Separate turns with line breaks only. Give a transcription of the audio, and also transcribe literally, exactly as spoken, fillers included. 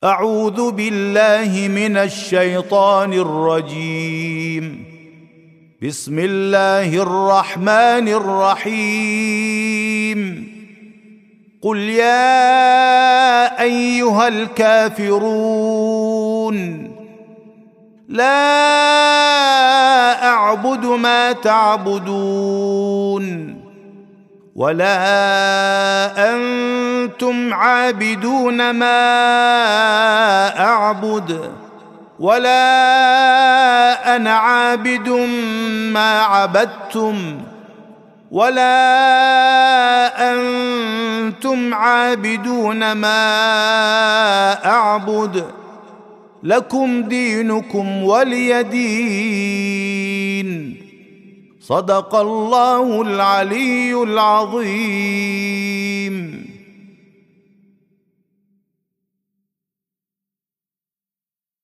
أعوذ بالله من الشيطان الرجيم. بسم الله الرحمن الرحيم. قل يا أيها الكافرون لا أعبد ما تعبدون ولا أنتم عابدون ما أعبد ولا أنا عابد ما عبدتم ولا أنتم عابدون ما أعبد لكم دينكم ولي دين. صدق الله العلي العظيم.